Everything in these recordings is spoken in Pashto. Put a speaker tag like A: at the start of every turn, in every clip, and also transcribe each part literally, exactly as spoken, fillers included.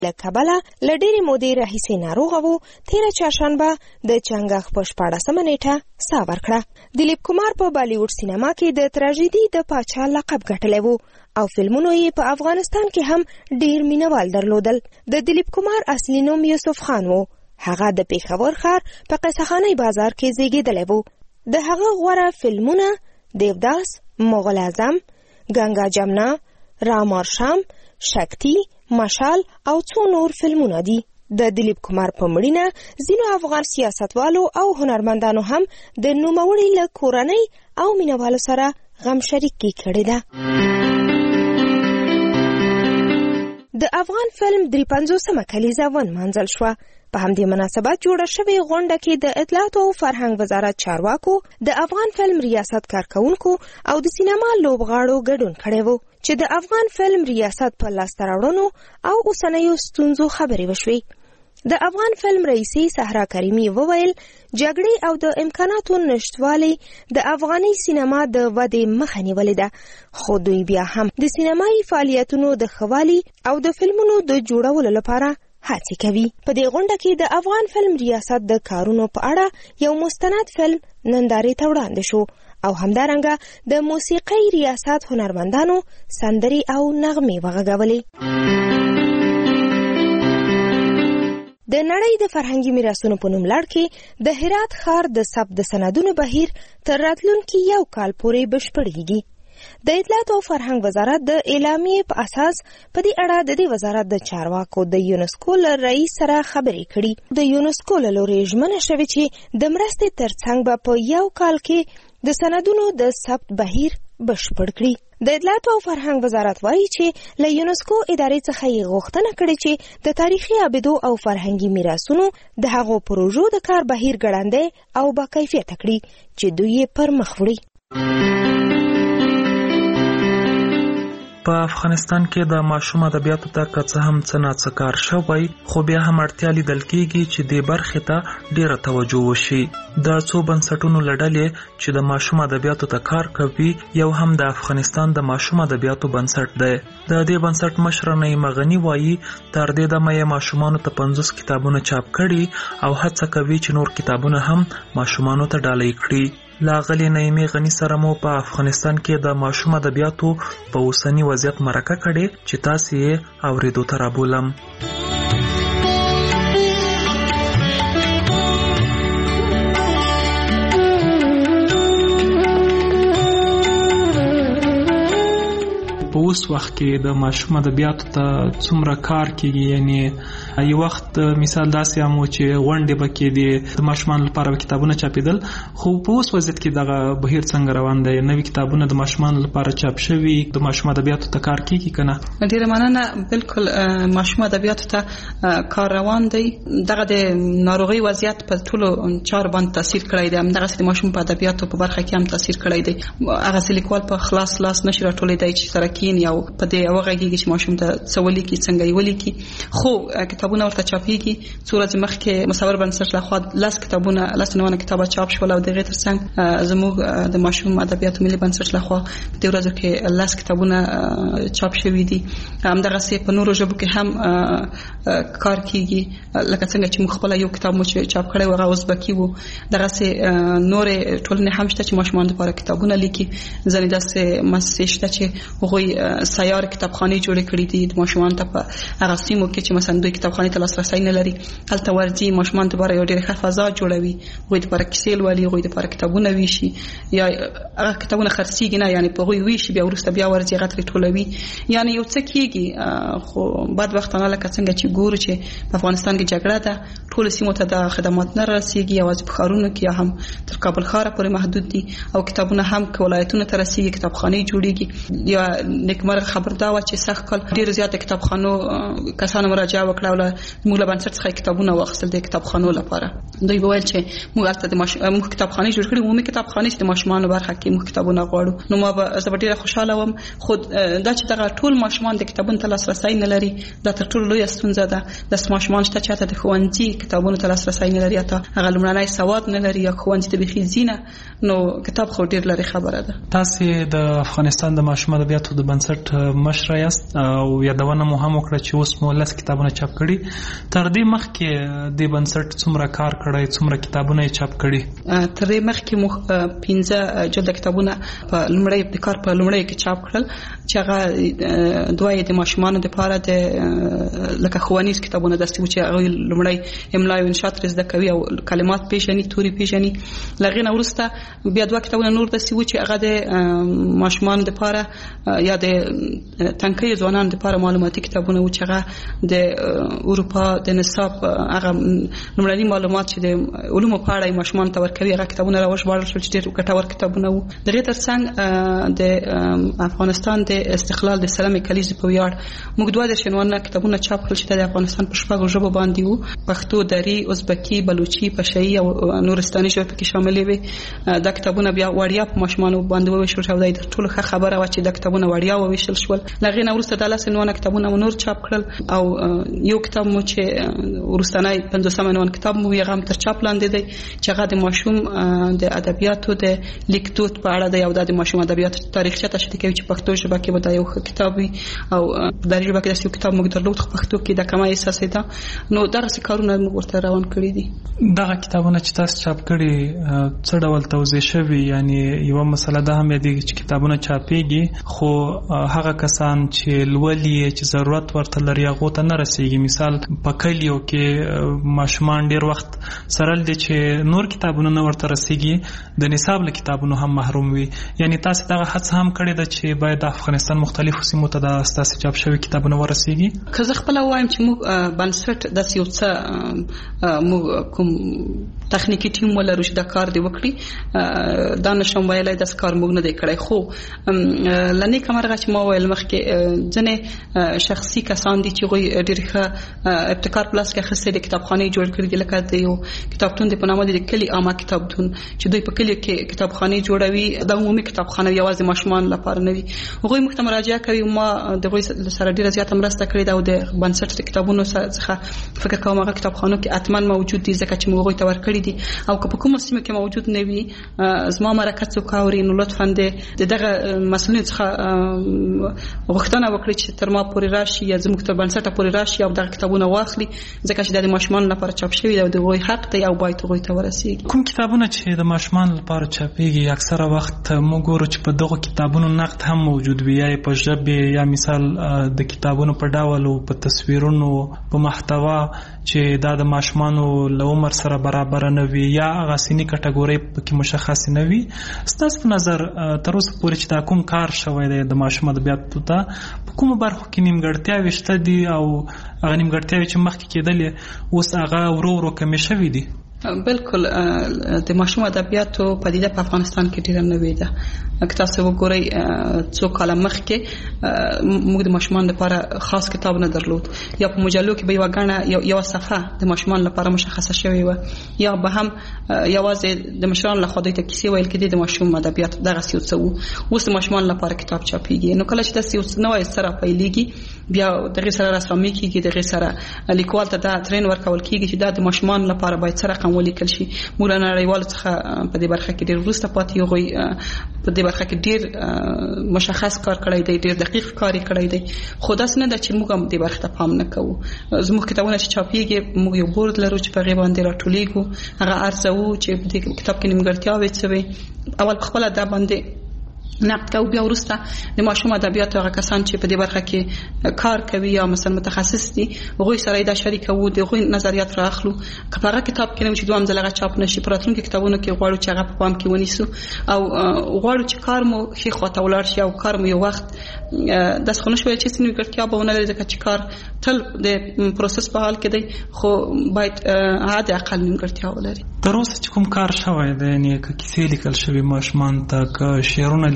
A: له کبله له ډېرې مودې راهیسې ناروغه و. تېره چهارشنبه د چنګښ په شپاړسمه نیټه ساه ورکړه. دلیپ کمار په بالیوډ سینما کې د تراژیدي د پاچا لقب ګټلی و او فلمونو یې په افغانستان کې هم ډېر مینوال درلودل. د دلیپ کمار اصلي نوم یوسف خان و. هغه د پېښور ښار په قصهخانۍ بازار کې زیږېدلی و. د هغه غوره فلمونه دیوداس، مغل اعظم، گنگا جمنا، رامارشام، شکتی، مشال او څو نور فلمونه دي. د دلیپ کمار په مړینه ځینو افغان سیاستوالو او هنرمندانو هم د نوموړي له کورنۍ او مینوالو سره غم شریکي کړې ده. د افغان فلم درې پنځوسمه کلیزه ونمانځل شوه. په همدې مناسبت جوړه شوې غونډه کې د اطلاعات او فرهنګ وزارت چارواکو، د افغان فلم ریاست کارکونکو او د سینما لوبغاړو ګډون کړی و چې د افغان فلم ریاست په لاسته راوړنو او اوسنیو ستونزو خبرې وشوې. د افغان فلم رئیسې صحرا کریمي وویل جګړې او د امکاناتو نشتوالي د افغاني سینما د ودې مخه نیولې ده، خو دوی بیا هم د سینمایي فعالیتونو د ښه والي او د فلمونو د جوړولو لپاره هڅې کوي. په دې غونډه کې د افغان فلم ریاست د کارونو په اړه یو مستند فلم نندارې ته وړاندې شو او همدارنګه د موسیقۍ ریاست هنرمندانو سندرې او نغمې وغږولې. د نړۍ د فرهنګي میراثونو په نوم لړ کې د هرات ښار د ثبت د سندونو بهیر تر راتلونکي یو کال پورې بشپړېږي. د اطلاعات او فرهنګ وزارت د اعلامیې په اساس په دې اړه د دې وزارت د چارواکو د یونسکو له رئیس سره خبرې کړي. د یونسکو له لورې ژمنه شوې چې د مرستې ترڅنګ به په یو کال کې د سندونو د ثبت بهیر بشپړ کړي. د اطلاعات او فرهنګ وزارت وایي چې له یونسکو ادارې څخه یې غوښتنه کړې چې د تاریخي ابدو او فرهنګي میراثونو د هغو پروژو د کار بهیر ګړندی او با کیفیته کړي چې دوی یې پر مخ وړي.
B: په افغانستان کې د ماشوم ادبیاتو ته که څه هم څه ناڅه کار شوی، خو بیا هم اړتیا لیدل کېږي چې دې برخې ته ډېره توجه وشي. د څو بنسټونو له ډلې چې د ماشوم ادبیاتو ته کار کوي، یو هم د افغانستان د ماشوم ادبیاتو بنسټ دی. د دې بنسټ مشر نعیم غني وایي تر دې دمه یې ماشومانو ته پنځوس کتابونه چاپ کړي او هڅه کوي چې نور کتابونه هم ماشومانو ته ډالۍ کړي. لاغلی نعیمې غني سره مو په افغانستان کې د ماشوم ادبیاتو په اوسني وضعیت مرکه کړې چې تاسو یې اورېدو ته رابولم. په اوس وخت کې د ماشوم ادبیاتو ته څومره کار کېږي؟ یعنی یو وخت مثال داسې هم و چې غونډې به کېدې، د ماشومانو لپاره به کتابونه چاپېدل، خو په اوس وضعیت کې دغه بهیر څنګه روان دی؟ نوي کتابونه د ماشومانو لپاره چاپ شوي، د ماشوم ادبیاتو ته کار کېږي که نه؟
C: ډېره مننه. بلکل ماشوم ادبیاتو ته کار روان دی. دغه د ناروغۍ وضعیت په ټولو چارو باندې تاثیر کړی دی. همدغسې د ماشوم په ادبیاتو په برخه کې هم تاثیر کړی دی. هغسې لیکوال په خلاص لاس نشي راټولېدی چې سره کښېني او په دې وغږېږي چې ماشوم ته څه ولیکي، څنګه یې ولیکي. خو کتابونه ورته چاپېږي. څو ورځې مخکې مصور بنسټ لخوا لس کتابونه لس نوانه کتابه چاپ شول او د هغې تر څنګ زموږ د ماشوم ادبیاتو ملي بنسټ لخوا په دې ورځو کې لس کتابونه چاپ شوي دي. همدغسې په نورو ژبو کې هم کار کېږي، لکه څنګه چې موږ خپله یو کتاب مو چې چاپ کړی و هغه ازبکي و. دغسې نورې ټولنې هم شته چې ماشومانو لپاره کتابونه لیکي. ځینې داسې مؤسسې شته چې هغوی سیار کتابخانې جوړې کړي دي د ماشومانو ته په هغه سیمو کې چې مثلا دوی کتابخانې ته لاسرسی نه لري. هلته ورځي ماشومانو لپاره یو ډېره ښه فضا جوړوي، هغوی لپاره کیسې لولي، هغوی لپاره کتابونه ویشي، یا هغه کتابونه خرڅېږي نه، یعنې په هغوی ویشي، بیا وروسته بیا ورځي هغه ترې ټولوي. یعنې یو څه کېږي. خو بدبختانه لکه څنګه چې ګورو چې په افغانستان کې جګړه ده، ټولو سیمو ته د خدمات نه رسېږي، یوازې په ښارونو کې یا هم تر کابل ښاره پورې محدود دي، او کتابونه هم که ولایتونو ته رسېږي کتابخانې جوړېږي. یا نیکمرغه خبر دا وه چې سږ کال ډېرو زیاته کتابخانو کسانو مراجعه وکړه او له موږ له بنسټ څخه کتابونه واخیستل د کتابخانو لپاره. دوی به ویل چې موږ هلته د موږ کتابخانې جوړ کړي، عمومي کتابخانې چې د ماشومانو برخه کې موږ کتابونه غواړو. نو ما به زه به ډېره خوشحاله وم. خو دا چې دغه ټول ماشومان د کتابونو ته لاسرسی نه لري، دا تر ټولو لویه ستونزه ده. داسې ماشومان شته چې حتی د ښوونځي کتابونو ته لاسرسي نه لري یا هغه لومړنی سواد نه لري یا ښوونځي ته بيخي ځینه نو کتاب خو ډیر لري خبره ده.
B: تاسو د افغانستان د ماشوم ادبیاتو د بنسټ مشر یاست او یادونه مو هم وکړه چې اوس مو لس کتابونه چاپ کړي. تر دې مخکې د بنسټ څومره کار کړی، څومره کتابونه چاپ کړي؟
C: تر دې مخکې مو پنځه جلد کتابونه په لومړی د کار په لومړی کې چاپ کړل چې هغه دوه د ماشومانو لپاره د لکه ښوونیز کتابونه داسې و چې هغه لومړی املا او انشاء زده کوي او کلمات پیژني، توري پیژني. لغې نه وروسته بیا دوه کتابونه نور داسې و چې هغه د ماشومانو لپاره یا د تنکي ځوانانو لپاره معلوماتي کتابونه و چې هغه د اروپا د نصاب هغه لومړني معلومات چې د علومو په اړه ماشومان ته ورکوي هغه کتابونه راوژباړل شول چې ډېر ګټور کتابونه وو. دغه ترڅنګ د افغانستان د استقلال د سلام کلیزې په ویاړ موږ دوه د شنوانه کتابونه چاپ کړل چې د افغانستان په شپږو ژبو باندې وو، پښتو، دری، ازبکی، بلوچي، پشايي او نورستاني ژبې پکې شاملې وي. دا کتابونه بیا وړیا په ماشومانو باندې وویشل شو. دا د ټولو ښه خبره و چې دا کتابونه وړیا وویشل شول. لغې نه وروسته د لاسنوانه کتابونه نور چاپ کړل او یو کتاب مو چې ورستنی پنځوسم عنوان کتاب مو یې غم تر چاپ لاندې دی چې هغه د ماشوم د ادبیاتو د لیکدود په اړه دی او د ماشوم ادبیاتو تاریخچه تشریح کوي چې پښتو ژبه کې به دا یو کتاب وي او د دې ژبه کې داسې یو کتاب موږ درلود خو پښتو کې د کمای احساس ده. نو دغه کارونه موږ ورته روان کړی دي.
B: دغه کتابونه چې تاسو چاپ کړي څه ډول توضیح شوی؟ یعنی یو مسله ده هم دی چې کتابونه چاپېږي خو هغه کسان چې لولي چې ضرورت ورته لري هغه ته نه رسیږي. مثال په کلیو کې ماشومان ډیر وخت سره دي چې نور کتابونه نه ورته رسیږي، د نصاب له کتابونو هم محروم وي. یعنی تاسو دغه هڅه هم کړې ده چې باید د افغانستان مختلفو سیمو ته د تاسو چاپ شوی کتابونه ورسیږي؟
C: که زه خپل وایم چې موږ بنسټ د یو څه موږ کوم تخنیکی ټیم ولرو چې دا کار دی وکړي، دا نشم ویلای د کار موږ نه دی کړی. خو لنی کمرغه چې ما ویل مخکې ځنه شخصي کسان دي چې غوي ډېر ښه ابتکار پلاس کې خسته د کتابخانه جوړ کړی لکه د یو کتابتون د پنامه د کلی عامه کتابتون چې دوی په کلی کې کتابخانه جوړوي. د عمومي کتابخانه یوازې ماشومان لپاره نه وي. غوي موږ ته مراجعه کوي. ما د غوي سره ډېر زیات مرسته کړې ده او د بنسټ د کتابونو څخه فکر کوم هغه کتابخانو کې اتمن موجود دي ځکه چې موږ غوي ته ورکړي دي او که په کومه سیمه کې موجود نه وي زما مرکه څوک اوري نو لطفا د دغه مسؤلین څخه غوښتنه وکړي چې تر ما پورې راشي یا زموږ تر بنسټ پورې راشي او دغه کتابونه واخلي ځکه چې د ماشومان لپاره چاپ شوی دی او د غوي حق دی او باید غوي ته ورسیږي.
B: کوم کتابونه چې د ماشومان لپاره چاپېږي اکثره وخت موږ ګورو چې په دغه کتابونو نقد هم موجود وي، یا په ژبه یا مثال د کتابونو په ډول او په تصویرونو په محتوا چې دا د ماشومانو له عمر سره برابر نه وي یا هغه سنی کټګوري پکې مشخص نه وي. ستاسو په نظر تر اوسه پورې چې دا کوم کار شوی دی د ماشوم ادبیاتو ته په کومه برخه کې نیمګړتیاوې شته دي او هغه نیمګړتیاوې چې مخکې کېدلې اوس هغه ورو ورو کمې شوي دي؟
C: بالکل د ماشوم ادبیاتو پدیده په افغانستان کې ډیره نوې ده. که تاسو وګورئ څو کاله مخکې موږ د ماشومان لپاره خاص کتاب نه درلود یا په مجلو کې به یو غاڼه یو صفحه د ماشومان لپاره مشخصه شوې و یا به هم یوازې د مشرانو لخوا د کیسې ویل کېدې د ماشوم ادبیات دغه څه څه وو. اوس د ماشومان لپاره کتاب چاپېږي. نو کله چې تاسو یو نوې سره پیلېږي بیا دغه سره رسامي کېږي، دغه سره لیکوال ته دا ترین ورکول کېږي چې دا د ماشومان لپاره باید سره ولیکل شي. موږ له نړیوالو څخه په دې برخه کې ډېر وروسته پاتې یو غوي په دې برخه کې ډېر مشخص کار کړی دی، ډېر دقیق کار کړی دی. خو داس نه د چې موږ هم دې برخه ته پام نه کوو. زموږ کتابونه چې چاپېږي موږ یو بورډ لرو چې په غي باندې راټولېږو، هغه ارزو چې په دې کتاب کې نیمګړتیاوې څه وي اول په خپل د باندې نقد کوو، بیا وروسته د ماشوم ادبیاتو هغه کسان چې په دې برخه کې کار کوي یا مثلا متخصص دي هغوی سره دا شریکوو، د هغوی نظریات راخلو. که په هغه کتاب کې نه چې دوام ځل هغه چاپ نشي په راتلونکي کتابونو کې غواړو چې هغه په پام کې ونیسو او غواړو چې کار مو ښې خواته ولاړ شي او کار مو یو وخت داسې خو نه شوی چې څه نیمګړتیا به ونه لري ځکه چې کار تل د پروسس په حال کې دی خو باید حد اقل نیمګړتیا ولري.
B: تر اوسه چې کوم کار شوی دی یعنې که کیسې لیکل شوي ماشومان ته، که شعرونه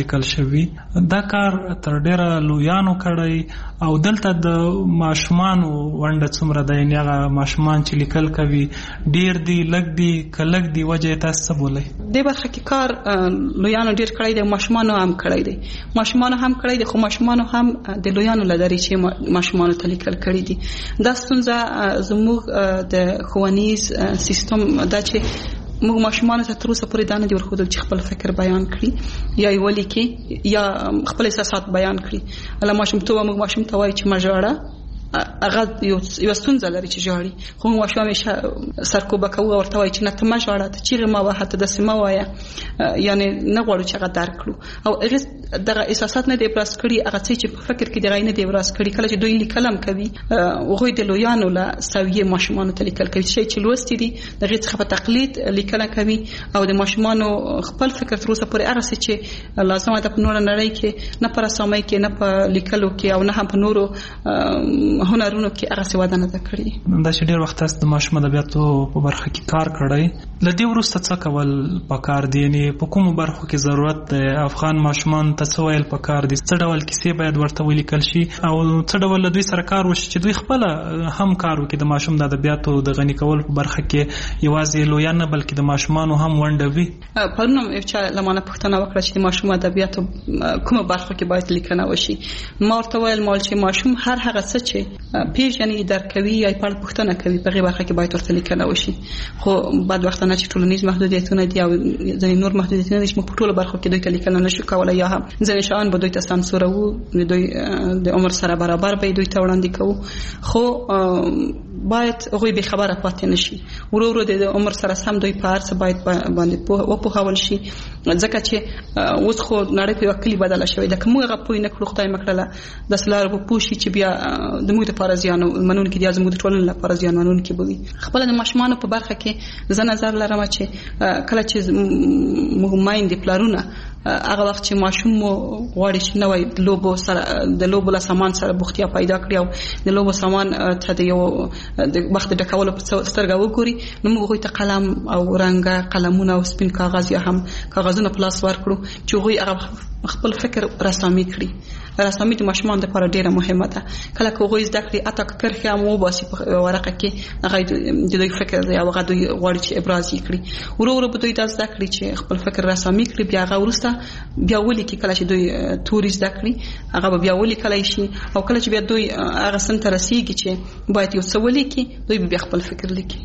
B: لیکل شوی. دا کار تر ډیره لویانو کړی او دلته د ماشومانو ونډه څومره ده؟ یعنې هغه ماشومان چې لیکل کوي ډیر دي لږ دي که لږ دي وجه تاسو څه بولئ؟
C: دې برخه کې کار لویانو ډیر کړی دی، ماشومانو هم کړی دی. ماشومانو هم کړی دی خو ماشومانو هم د لویانو له لارې چې ماشومانو ته لیکل کړي دي. دا ستونزه زموږ د ښوونیز سیستم دا چې موږ ماشومانو ته تر اوسه پورې دا نه دي ورښودل چې خپل فکر بیان کړي یا یې ولیکي یا خپل احساسات بیان کړي. له ماشومتوبه موږ ماشوم ته وایو چې مه ژاړه، هغه یو ستونزه لري چې ژاړي، خو موږ ماشوم همیشه سرکوبه کوو او ورته وایو چې نه ته مه ژاړه، ته چیغې مه وهه، ته داسې مه وایه، یعنې نه غواړو چې هغه درک کړو. او هغې دغه احساسات نه دي ابراز کړي، هغه څه چې په فکر کې دي هغه نه دي ابراز کړي. کله چې دوی لیکل هم کوي هغوی د لویانو له سویې ماشومانو ته لیکل کوي، شی چې لوستي دي د هغې څخه په تقلید لیکل کوي او د ماشومانو خپل فکر تر اوسه پورې هغه څه چې لازمه ده په نوره نړۍ کې نه په رسامۍ کې نه په لیکلو کې او نه هم په نورو هنرونو کې هغه څه وده نه ده کړې.
B: دا چې ډېر وخت تاسو د ماشوم ادبیاتو په برخه کې کار کړی، له دې وروسته څه کول پکار دي؟ یعنې په کومو برخو کې ضرورت دی؟ افغان ماشومانو ته څه ویل پکار دي؟ څه ډول کیسې باید ورته ولیکل شي او څه ډول له دوی سره کار وشي چې دوی خپله هم کار وکړي د ماشوم د ادبیاتو د غني کولو په برخه کې یوازې لویان نه بلکې د ماشومانو هم ونډه وي؟
C: پرون هم یو چا له مانه پوښتنه وکړه چې د ماشوم ادبیاتو کومه برخه کې باید لیکنه وشي. ما ورته ویل مال چې ماشوم هر هغه څه چې پیژني درک کوي یا په اړه پوښتنه کوي په هغې برخه کې باید ورته لیکنه وشي. خو بعد وختونه چې ټولنیز محدودیتونه دي او ځینې نور محدودیتونه دي چې موږ په ټولو برخو کې دوی ته لیکنه نشو کولی یا هم ځینې شیان به دوی ته سانسوروو، د دوی د عمر سره برابر به دوی ته وړاندې کوو، خو باید هغوی بې خبره پاتې نشي. ورو ورو د عمر سره سم دوی په هر څه باید باندې وپوهول شي، ځکه چې اوس خو نړۍ په یوه کلي بدله شوې ده. که موږ هغه پوه نه کړو خدای مه کړله داسې لاره به پوه شي چې بیا د موږ دپاره زیان منونکي دي یا زموږ د ټولنې لپاره زیان منونکي به وي. خپله د ماشومانو په برخه کې زه نظر لرم چې کله چې موږ میندې پلارونه هغه وخت چې ماشوم مو غواړي چې نوی د لوبو سره د لوبو له سامان سره بوختیا پیدا کړي او د لوبو سامان ته د یو د وخت ډکولو په سترګه وګوري، نو موږ هغوی ته قلم او رنګه قلمونه او سپین کاغذ یا هم کاغذونه په لاس ورکړو چې هغوی هغه خپل فکر رسامي کړي. رسامي د ماشومانو لپاره ډیره مهمه ده. کله چې هغوی زده کړي حتی که کرښې هم وباسي په ورقه کې، هغه د دوی فکر دی او هغه دوی غواړي چې ابراز یې کړي. ورو ورو به دوی دا زده کړي چې خپل فکر رسامي کړي، بیا هغه وروسته بیا ولیکي. کله چې دوی توري زده کړي هغه به بیا ولیکلی شي او کله چې بیا دوی هغه سن ته رسیږي چې باید یو څه ولیکي، دوی به بیا خپل فکر لیکي.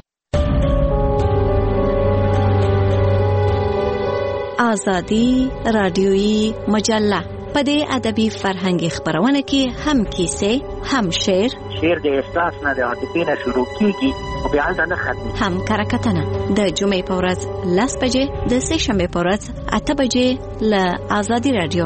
D: آزادی رادیویی مجله په دې ادبي فرهنګي خبرونه کې هم کیسې، هم شعر
E: شعر د احساس نه د عاطفې نه شروع کیږي او بیا هلته نه ختمي،
D: هم کرکټنه د جمعې په ورځ لس بجې، د سه شنبې په ورځ اته بجې له آزادي رادیو.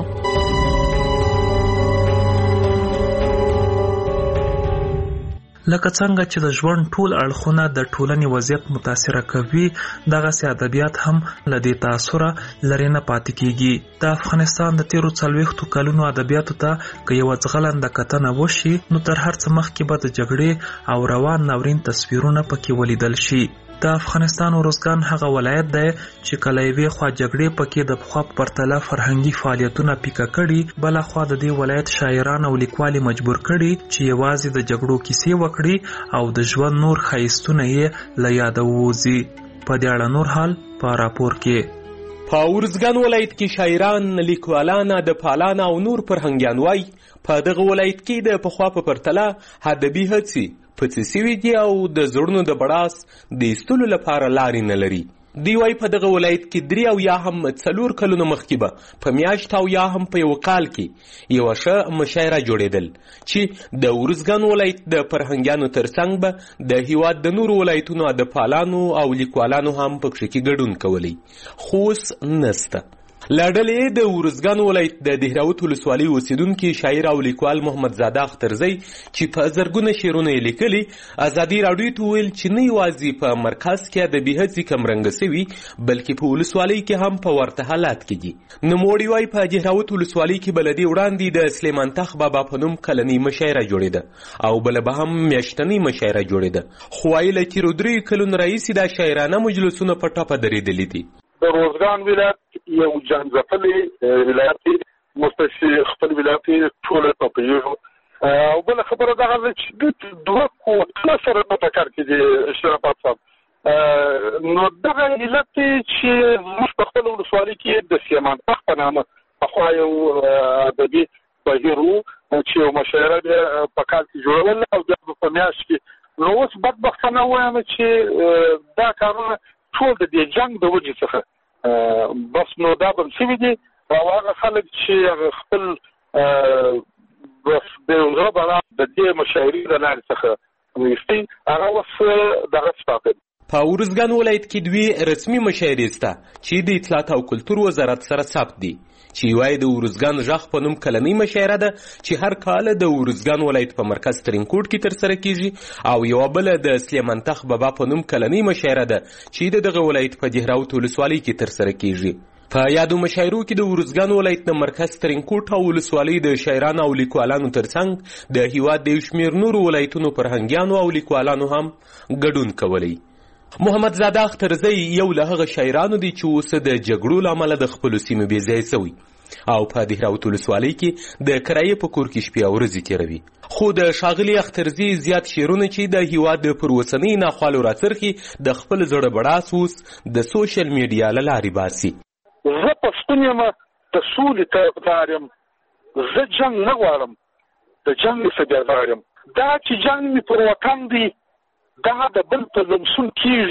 B: لکه څنګه چې د ژوند ټول اړخونه د ټولنې وضعیت متاثره کوي، دغسې ادبیات هم له دې تاثره لرې نه پاتې کیږي. د افغانستان د تیرو څلوېښتو کلونو ادبیاتو ته که یوه ځغلنده کتنه وشي، نو تر هر څه مخکې به د جګړې او روان ناورین تصویرونه پکې ولیدل شي. د افغانستان ارزګان هغه ولایت دی چې کله یوې خوا جګړې پکې د پخوا په پرتله فرهنګي فعالیتونه پیکه کړي، بله خوا د دې ولایت شاعران او لیکوال مجبور کړي چې یوازې د جګړو کیسې وکړي او د ژوند نور ښایستونه یې له یاده ووځي. په دې اړه نور حال په راپور کې.
F: په ارزګان ولایت کې شاعران، لیکوالان، ادبپالان او نور فرهنګیان وایي په دغه ولایت کې د پخوا په پرتله ادبي هڅې پڅې سوي دي او د زړونو د بړاس د ایستلو لپاره لارې نه لري. دوی وایي په دغه ولایت کې درې او یا هم څلور کلونه مخکې به په میاشت او یا هم په یو کال کې یوه ښه مشاعره جوړېدل چې د ارزګان ولایت د فرهنګیانو ترڅنګ به د هیواد د نورو ولایتونو ادبپالانو او لیکوالانو هم پکښې کې ګډون کولی، خو اوس نسته. له ډلې د ارزګان ولایت د دهراوت ولسوالۍ اوسېدونکي شاعر او لیکوال محمد زاده اخترزی چې په زرګونه شعرونه یې لیکلي، ازادي راډیو ته ویل چې نه یوازې په مرکز کې ادبي هڅې کمرنګه سوي بلکې په ولسوالۍ کې هم په ورته حالات کې دي. نوموړي وایي په دهراوت ولسوالۍ کې بله دې وړاندې د سلیمان تخ بابا په نوم کلنۍ مشاعره جوړېده او بله به هم میاشتنۍ مشاعره جوړېده، خو وایي له تېرو دریو کلونو راهیسې دا شاعرانه مجلسونه په ټپه درېدلي دي.
G: د روزګان ولایت یو جنګځپلې ولایت دی، مستشي خپل ولایت ټول په پیژو. او بل خبره دغه چې د دوه کوټه سره په ټکر کې دي شرافت صاحب. نو دغه علت چې موږ په خپل ولسوالۍ کې د سیمانتخ په نامه پخوا یو ادبي بهیر و چې یو مشاعره بیا په کال کې جوړول او بیا په میاشت کې. نو اوس بدبختانه وایم چې دا کارونه ټول د دې جنګ د وجې څخه بس نو دا بم شوي دي او هغه خلک چې خپل بس د زړه بلا د دې مشاعرې د لارې څخه ویستي هغه اوس دغه سپاته.
F: په ارزګان ولایت کې دوی رسمي مشاعرې سته چې د اطلاعات او کلتور وزارت سره ثبت دي، چې وایي د ارزګان غږ په نوم کلنۍ مشاعره ده چې هر کال د ارزګان ولایت په مرکز ترینکوټ کې ترسره کیږي، او یوه بله د سلیمانتخ بابا په نوم کلنۍ مشاعره ده چې د دغه ولایت په دهراوت ولسوالۍ کې ترسره کیږي. په یادو مشاعرو کې د ارزګان ولایت د مرکز ترینکوټ او ولسوالۍ د شاعرانو او لیکوالانو ترڅنګ د هیواد د یو شمېر نورو ولایتونو فرهنګیانو او لیکوالانو هم ګډون کولی. محمد زاده اخترزی یو له هغه شاعرانو دی چې اوس د جګړو له امله د خپلو سیمو بې ځایه سوی او په دهراوت ولسوالۍ کې د کرایې په کور کې شپې او ورځې تېروي. خو د ښاغلي اخترزي زیات شعرونه چې د هیواد د پر اوسنۍ ناخوالو راڅرخي د خپل زړه بړاس اوس د سوشل میډیا له لارې باسي.
G: زه پښتون یم، د سولې طرفدار یم، زه جنګ نه غواړم، د جنګ څخه یم. دا چې جنګ مې پر وطن دی دا د بل په لمسون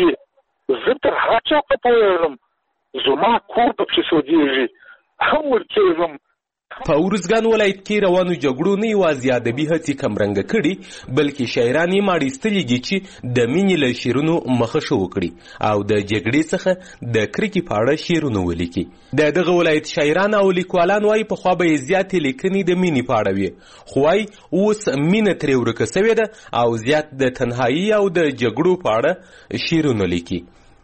G: کېږي، زه تر هغه چا په پوهېږم زما کور پکې سوځېږي هم ورکېږم.
F: په ارزګان ولایت کې روانو جګړو نه یوازې ادبي هڅې کمرنګه کړي بلکې شاعران یې ماړیستلي دي چې د مینې له شعرونو مخه وکړي او د جګړې څخه د کرکې په اړه شعرونه ولیکي. د دغه ولایت شاعران او لیکوالان وایي پخوا به یې زیاتې لیکنې د مینې په اړه وي، خو وایي اوس مینه ترې ورکه سوې ده او زیات د تنهایي او د جګړو په اړه شعرونه لیکي.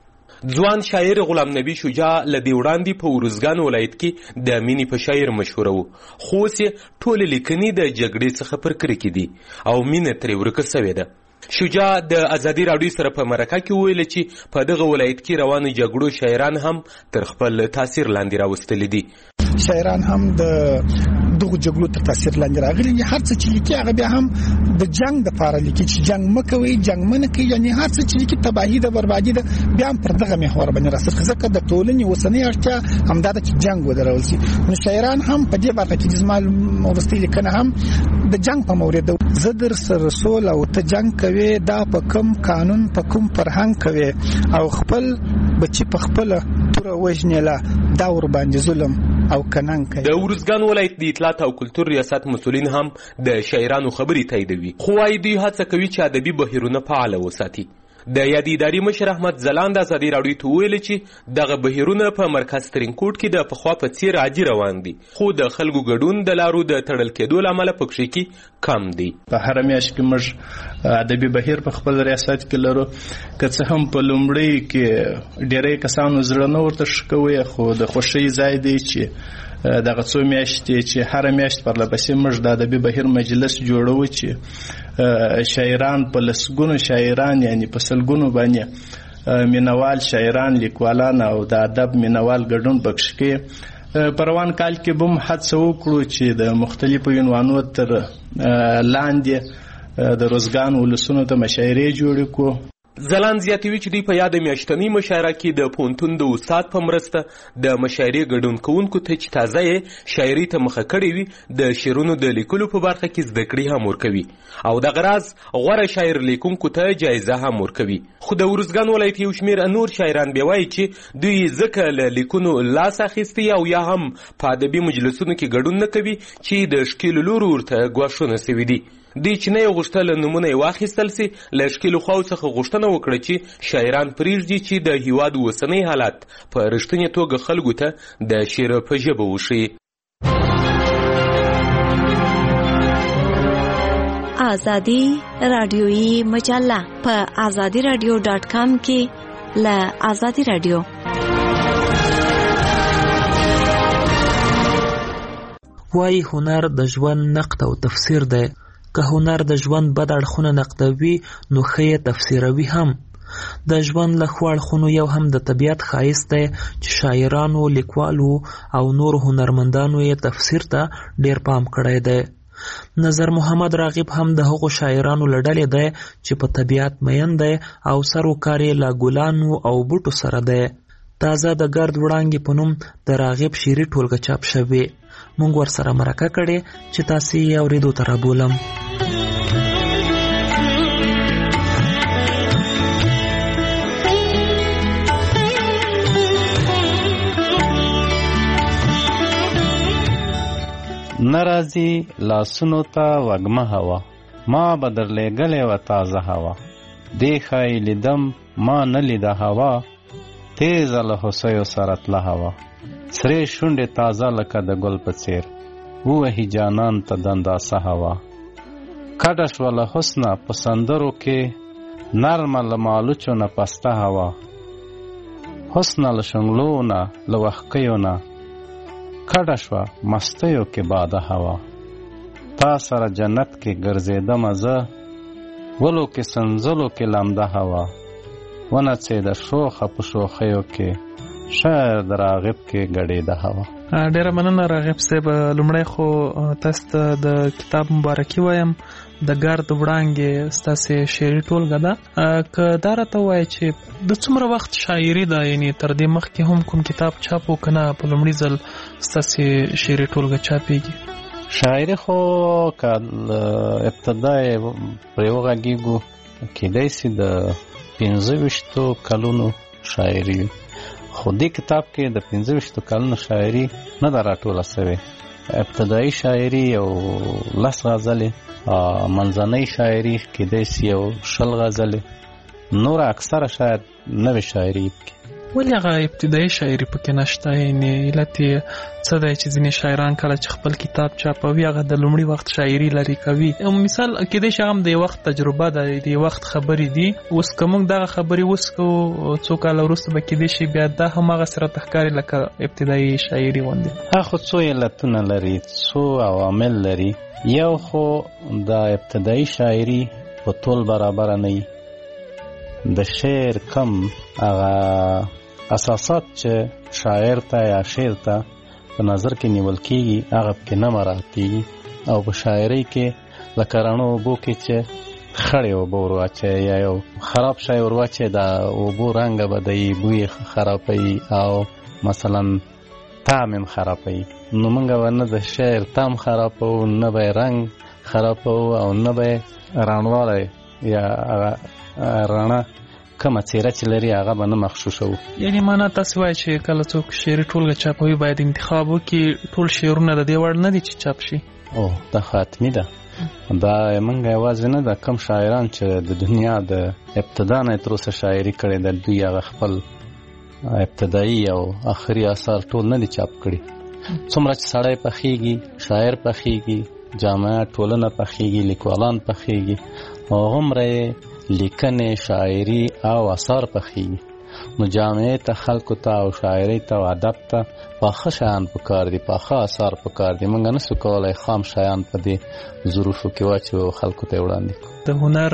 F: ځوان شاعر غلام نبی شجاع له دې وړاندې په ارزګان ولایت کې د مینې په شاعر مشهوره و، خو اوس یې ټولې لیکنې د جګړې څخه پر کرکې دي او مینه ترې ورکه سوې ده. شجاع د ازادي راډیو سره په مرکه کې وویل چې په دغه ولایت کې روانو جګړو شاعران هم تر خپل تاثیر لاندې راوستلي دي.
H: شاعران هم د دغه جګړو تر تاثیر لاندې راغلي دي. هر څه چې لیکي هغه بیا هم د جنگ د پاره لیکي چې جنگ مکوي، جنگ منکوي، یعنی هر څه چې لیکي تباہی ده، بربادي ده، بیا هم پر دغه محور باندې راڅرخي. ځکه د ټولنې اوسنۍ اړتیا همدا ده چې جنگ ودرول شي. نو شاعران هم په دې برخه کې زما وروستۍ لیکنه هم د جنگ په مورید ده. زه در سره سول او ته جنگ کوي، دا په کوم قانون په کوم فرهنګ کوي او خپل بچي په خپل تور وژنېلا دا ور باندې ظلم او کنن کوي.
F: د ارزګان ولایت د اطلاعات او کلتور ریاست مسؤلین هم د شاعرانو خبرې تاییدوي، خو وايي دوی هڅه کوي چې ادبي بهیرونه فعال وساتي. د یادې ادارې مشر احمد ځلاند ازادي راډیو ته وویل چې دغه بهیرونه په مرکز ترینکوټ کې د پخوا په څیر عادي روان دي، خو د خلکو ګډون د لارو د تړل کېدو له امله پکښې کې کم دي.
I: په هره میاشت کې موږ ادبي بهیر په خپل ریاست کې لرو، که څه هم په لومړي کې ډېری کسانو زړه نه ورته ښه کوي، خو د خوښۍ ځای دی چې دغه څو میاشتې چې هره میاشت پرلپسې موږ د ادبي بهیر مجلس جوړوو چې شاعران په لسګونو شاعران یعنی په سلګونو باندې مینوال شاعران، لیکوالان او د ادب مینوال ګډون پکښې کوي. په روان کال کې به هم هڅه وکړو چې د مختلفو عنوانو تر لاندې د روزګان ولسونو ته مشاعرې جوړې کړو.
F: ځلاند زیاتوي چې دوی په یاده میاشتنۍ مشاعره کې د پوهنتون د استاد په مرسته د مشاعرې ګډون کوونکو ته چې تازه یې شاعري ته مخه کړې وي د شعرونو د لیکلو په برخه کې زده کړې هم ورکوي او دغه راز غوره شاعر لیکونکو ته جایزه هم ورکوي. خو د ارزګان ولایت یو شمېر نور شاعران بیا وایي چې دوی ځکه له لیکونو لاس اخیستی او یا هم په ادبي مجلسونو کې ګډون نه کوي چې د ښکېلو لورو ورته ګواښونه سوي دي. دوی چې نه یې غوښتل نومونه یې واخیستل سي، له ښکېلو خواو څخه غوښتنه وکړه چې شاعران پرېږدي چې د هیواد اوسنی حالت په رښتینې توګه خلکو ته د شعر په ژبه وښیي.
D: آزادی رادیویی مجله په آزادی رادیو ډاټ کام کې له آزادی رادیو
B: وایي هنر د ژوند نقد او تفسیر دی. که هنر د ژوند بد اړخونه نقدوي نو ښه یې تفسیروي هم. د ژوند له ښو اړخونو یو هم د طبیعت ښایست دی چې شاعرانو، لیکوالو او نورو هنرمندانو یې تفسیر ته ډیر پام کړی دی. نظر محمد راغب هم د هغو شاعرانو له ډلې دی چې په طبیعت مین دی او سر و کار یې له ګلانو او بوټو سره دی. تازه د ګرد وړانګې په نوم د راغب شعري ټولګه چاپ شوې. موږ ورسره مرکه کړې چې تاسې یې اورېدو ته رابولم.
J: نرازی لاسونو ته وږمه هوا، ما به درلېږلې وه تازه هوا. دې ښایي لیدم ما نه لیده هوا، تیزه له هوسیو سره تله هوا. سرې شونډې تازه لکه د ګل په څېر، ووهي جانان ته دنداسه هوا. کډه شوه له حسنه په سندرو کې، نرمه له مالوچو نه پسته هوا. حسنه له شنګلو نه له وښکیو نه، کډه شوه مستیو کې باده هوا. تا سره جنت کې ګرځېدمه زه، ولو کې سنځلو کې لمده هوا. ونڅېده شوخه په شوخیو کې، شاعر د راغب کې ګډېده هوا.
B: ډیره مننه راغب صاحب. لومړی خو تاسو ته د کتاب مبارکي وایم. د ګرد وړانګې ستاسې شعري ټولګه ده. که دا راته ووایه چې د څومره وخت شاعري ده، یعنی تر دې مخکې هم کوم کتاب چاپ و که نه په لومړي ځل ستاسې شعري ټولګه چاپېږي؟
J: شاعري خو که ابتدا یې پرې وغږېږو کیدای سي د پنځه ویشتو کلونو شاعري، خو دې کتاب کې د پنځه ویشتو کلونو شاعري نه ده راټوله سوې. ابتدایي شاعري یو لس غزلې، منځنۍ شاعري کیدای سي یو شل غزلې، نور اکثره شاید نوې شاعري.
B: ولې هغه ابتدایي شاعري پکې نشته؟ یعنې علت یې څه دی چې ځینې شاعران کله چې خپل کتاب چاپوي هغه د لومړي وخت شاعري لرې کوي؟ مثال کیدای شي هغه هم د یو وخت تجربه ده، د یو وخت خبرې دي. اوس که موږ دغه خبرې اوس کوو څو کاله وروسته به کیدای شي بیا دا هماغسې راته ښکاري لکه ابتدایي شاعري غوندې.
J: هغه خو څو علتونه لري، څو عوامل لري. یو خو د ابتدایي شاعري په طول برابره نه وي. د شعر کم هغه اساسات چې شاعر ته یا شعر ته په نظر کې نیول کېږي هغه پکې نه مراعاتېږي، او په شاعرۍ کې لکه رڼو اوبو کې چې خړې اوبه ور واچوي یا یو خراب شی ور واچوي، د اوبو رنګ بدوي، بوی خرابوي او مثلا طعم هم خرابوي. نو موږ به نه د شعر طعم خرابوو، نه به یې رنګ خرابوو، او نه به یې رڼوالی یا هغه رڼا کومه څېره چې لري هغه به نه مخشوشوو.
B: یعنې معنا تاسې وایي چې کله څوک شعري ټولګه چاپوي باید انتخاب وکړي ټول شعرونه د دې وړ نه دي چې چاپ شي؟
J: او دا خو حتمي ده. دا موږ یوازې نه ده، کم شاعران چې د دنیا د ابتدا نه تر اوسه شاعري کړې ده دوی هغه خپل ابتدایي او آخري اثار ټول نه دي چاپ کړي. څومره چې سړی پخېږي، شاعر پخېږي، جامعه ټولنه پخېږي، لیکوالان پخېږي، هغومره یې لیکنې، شاعري او اثار پخېږي. نو جامعې ته، خلکو ته او شاعرۍ ته او ادب ته پاخه شیان پکار دي، پاخه اثار پکار دي. موږ نسو کولی خام شیان په دې ظروفو کې واچوو او خلکو ته یې وړاندې کړو.
B: د هنر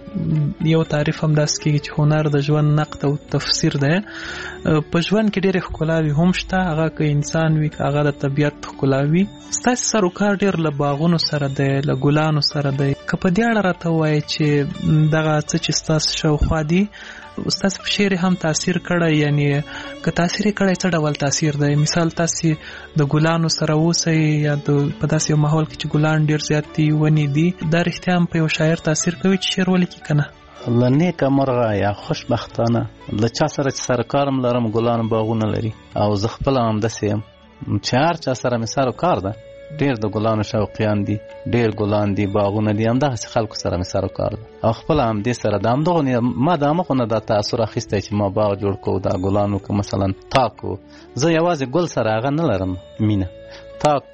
B: یو تعریف هم داسې کېږي چې هنر د ژوند نقد او تفسیر دی. په ژوند کې ډېرې ښکلاوې هم شته، هغه که انسان وي که هغه د طبیعت ښکلا وي. ستاسې سر و کار ډېر له باغونو سره دی، له ګلانو سره دی. که په دې اړه راته ووایې چې دغه څه چې ستاسو شاوخوا دي ستاسو په شعر هم تاثیر کړی، یعنی که تاثیر یې کړی څه ډول تاثیر دی؟ مثال تاسې د ګلانو سره اوسئ یا په داسې یو ماحول کې چې ګلان ډېر زیات دي، ونې دي، دا رښتیا هم په یو شاعر تاثیر کوي چې شعر ولیکي که نه؟
J: له نیکه مرغه یا خوشبختانه له چا سره چې سره کار هم لرم ګلانو باغونه لري، او زه خپله همداسې یم چې هر چا سره مې سر و کار ده، ډېر د ګلانو شوقیان دي، ډېر ګلان دي، باغونه دي، همدغسې خلکو سره مې سر و کار ده، او خپله همدې سره د همدغو ما د همغو نه دا تاثر اخیستی چې ما باغ جوړ کړو، دا ګلانو که مثلا تاک و، زه یوازې ګل سره هغه نه لرم مینه، تاک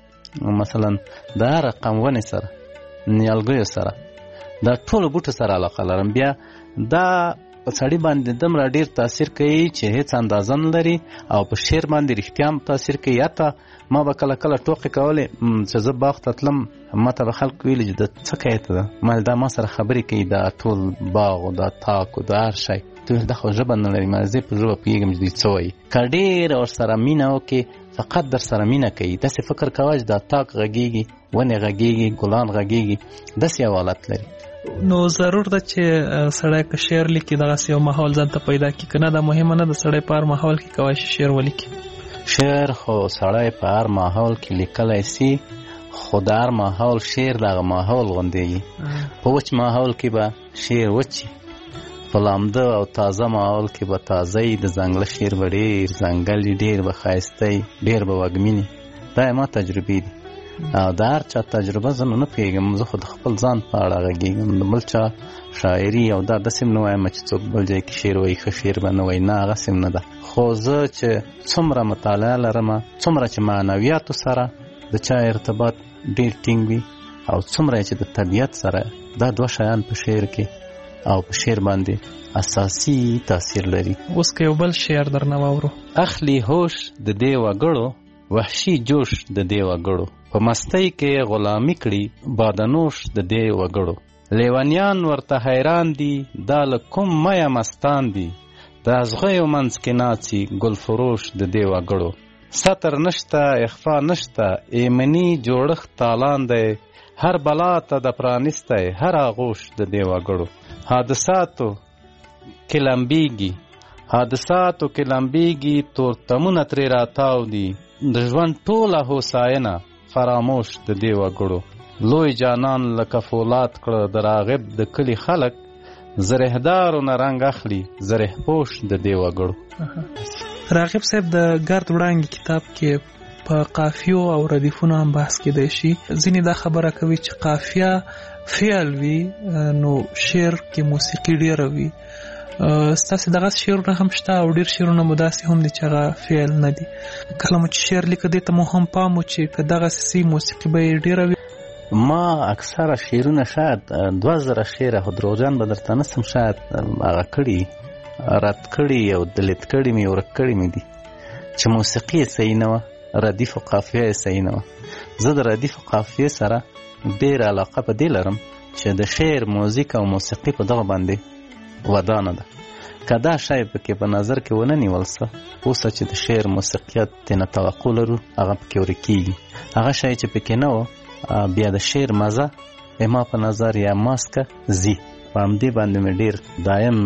J: مثلا د هر رقم ونې سره، نیالګیو سره، دا ټولو بوټو سره علاقه لرم. بیا دا په سړی باندې دومره ډیر تاثیر کوي چې هیڅ اندازه نه لري او په شعر باندې رښتیا هم تاثیر کوي. حتی ما به کله کله ټوکې کولې چې زه باغ ته تلم، ما ته به خلک ویلي چې د څه کوې ته ده، ما دا ما سره خبرې کوي، دا ټول باغ او دا تاک او دا هر شی دا خو ژبه نه لري، ما زه په ژبه پوهېږم چې دوی څه وایي. که ډېره ورسره مینه وکړې فقط در سره مینه کوي، داسې فکر کوه چې دا تاک غږېږي، ونې غږېږي، ګلان غږېږي، داسې یو حالت لري.
B: نو ضرور ده چې سړی که شعر لیکي دغسې یو ماحول ځان ته پیدا کړي، که نه دا مهمه نه ده سړی په هر ماحول کې کولی شي شعر ولیکي.
J: شعر خو سړی په هر ماحول کې لیکلی سي، خو د هر ماحول شعر دغه ماحول غوندېږي. په وچ ماحول کې به شعر وچي، په لامده او تازه ماحول کې به تازه وي، د ځنګله شعر به ډېر ځنګل ډېر به ښایسته وي، ډېر به وږمین وي. دا ما تجربې دي او د هر چا تجربه زه نو نه پوهېږم، زه خو د خپل ځان په اړه غږېږم، د بل چا شاعري او دا داسې هم نه وایم چې څوک بل ځای کې شعر وایي ښه شعر به نه وایي، نه هغسې هم نه ده. خو زه چې څومره مطالعه لرم، څومره چې معنویاتو سره د چا ارتباط ډېر ټینګ وي او څومره چې د طبیعت سره، دا دوه شیان په شعر کې او په شعر باندې اساسي تاثیر لري.
B: اوس که یو بل شعر درنه واورو.
J: اخلي هوش د دې وګړو، وحشي جوش د دې وګړو، په مستۍ کې غلامي کړي بادنوش د دې وګړو. لیونیان ورته حیران دي، دا له کوم میا مستان دي، د ازغیو منځ کې ناڅي ګل فروش د دې وګړو. ستر نشته اخفا نشته، ایمني جوړښت تالان دی، هر بلا ته د پرانستی هر آغوش د دې وګړو. حادثاتو کې لمبیږي، حادثاتو کې لمبیږي، تورتمونه ترې راتاو دي، د ژوند ټوله هوساینه فراموش د دې وګړو. لوی جانان لکه فولاد کړه د راغب د کلي خلک، زرهدارو نه رنګ اخلي زره پوش د دې وګړو.
B: راغب صاحب د ګرد وړانګې کتاب کې په قافیو او ردیفونو هم بحث کېدی شي. ځینې دا خبره کوي چې قافیه فعل وي نو شعر کې موسیقي ډېره وي. ستاسې دغه شعرونه هم شته او ډېر شعرونه مو داسې هم دي چې هغه فعل نه دي. کله مو چې شعر لیکه دې ته مو هم پام و چې که دغسې سي موسیقي به یې ډېره وي.
J: ما اکثره شعرونه شاید دوه زره شعره، خو دروغجن به درته نسم، شاید هغه کړي رد کړي او دلیت کړي مې ورک کړي مې دي چې موسیقي یې صحیح نه وه، ردیف و قافیه یې صحیح نه وه. زه د ردیف و قافیې سره ډېره علاقه په دې لرم چې د شعر موزیک او موسیقي په دغه باندې ودانه ده. که دا شی پکې په نظر کې ونه نیول څه اوسه چې د شعر موسیقیت تېنه توقع لرو هغه پکې ورکېږي. هغه شی چې پکې نه و بیا د شعر مزه ما په نظر یا ماسکه ځي. په همدې باندې مې ډېر دایم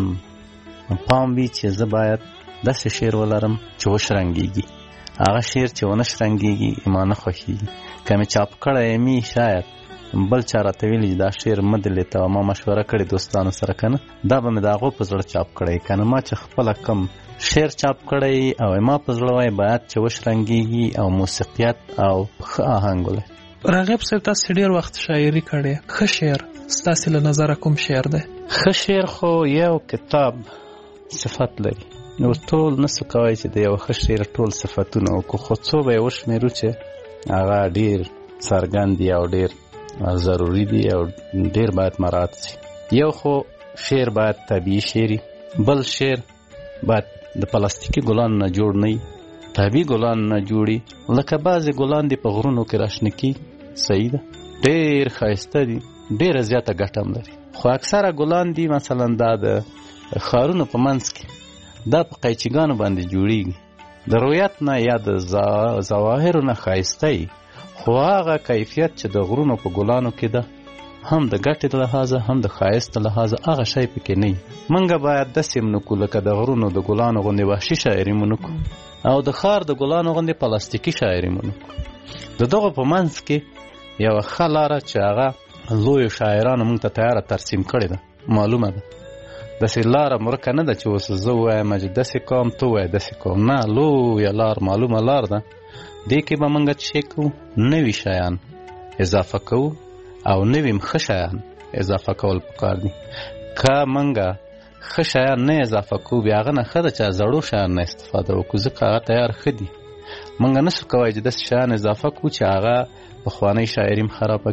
J: پام وي چې زه باید داسې شعر ولرم چې وشرنګېږي. هغه شعر چې ونه شرنګېږي ما نه خوښېږي. که مې چاپ کړی مي شاید بل چا راته ویلي چې دا شعر مه دلیته او ما مشوره کړې دوستانو سره، که نه دا به مې د هغو په زړه چاپ کړی. که نه ما چې خپله کم شعر چاپ کړی او ما په زړه وای باید چې وشرنګېږي او موسیقیت او ښه آهنګ ولري.
B: راغب صاحب تاسې ډېر وخت شاعري کړې، ښه شعر ستاسې له نظره کوم شعر دی؟
J: ښه شعر خو یو کتاب صفت لري، نو ټول نسو کولی چې د یو ښه شعر ټول صفتونه وکړو، خو څو به یې وشمېرو چې هغه ډېر څرګند دي او ډېر ضروري دي او ډېر باید مراعات شي. یو خو شعر باید طبیعي شعري، بل شعر باید د پلاستیکي ګلانو نه جوړ نه وي، طبیعي ګلانو نه جوړي. لکه بعضې ګلان دي په غرونو کې راشنه کېږي، صحیح ده، ډېر ښایسته دي، ډېره زیاته ګټه هم لري. خو اکثره ګلان دي مثلا دا د ښارونو په منځ کې دا په قیچیګانو باندې جوړیږي، د رویت نه یا د ظواهرو نه ښایسته وي، خو هغه کیفیت چې د غرونو په ګلانو کې ده هم د ګټې لحاظه هم د ښایست لحاظه هغه شی پکې نه وي. موږ باید داسې هم نه کړو لکه د غرونو د ګلانو غوندې وحشي شاعري مو نه کړو او د ښار د ګلانو غوندې پلاستیکي شاعري مو نه کړو. د دغو په منځ کې یوه ښه لاره چې هغه لویو شاعرانو موږ ته تیاره ترسیم کړې ده، معلومه ده. داسې لاره مرکه نه ده چې اوس زه ووایم چې داسې کوم ته ووایه داسې کوم، نه، لویه لار معلومه لار ده. دې کې به موږ څه کوو، نوي شیان اضافه کوو او نوي ښه شیان اضافه کول پکار دي. که موږ ښه شیان نه اضافه کوو بیا هغه نه ښه ده چې زړو شیان نه استفاده وکړو، ځکه هغه تیار ښه دي. موږ نشو کولی چې داسې شیان اضافه کړو چې هغه پخوانۍ شاعري هم خرابه کړي